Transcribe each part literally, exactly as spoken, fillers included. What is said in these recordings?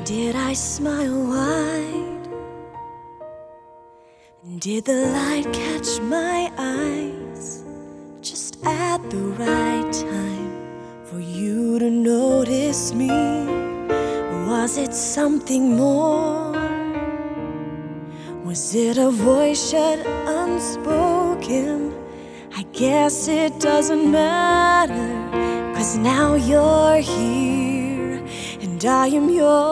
Did I smile wide? Did the light catch my eyes just at the right time for you to notice me? Was it something more? Was it a voice yet unspoken? I guess it doesn't matter, 'cause now you're here and I am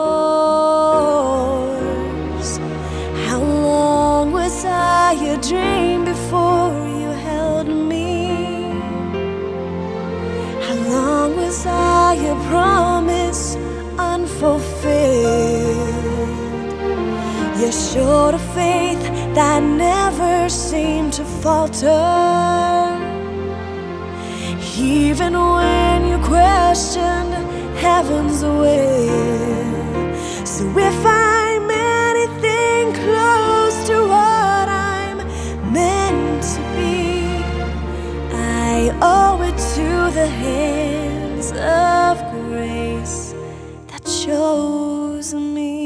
yours. How long was I a dream before you held me? How long was I a promise unfulfilled? You showed a faith that never seemed to falter, even when you questioned heaven's will. So if I'm anything close to what I'm meant to be, I owe it to the hands of grace that chose me.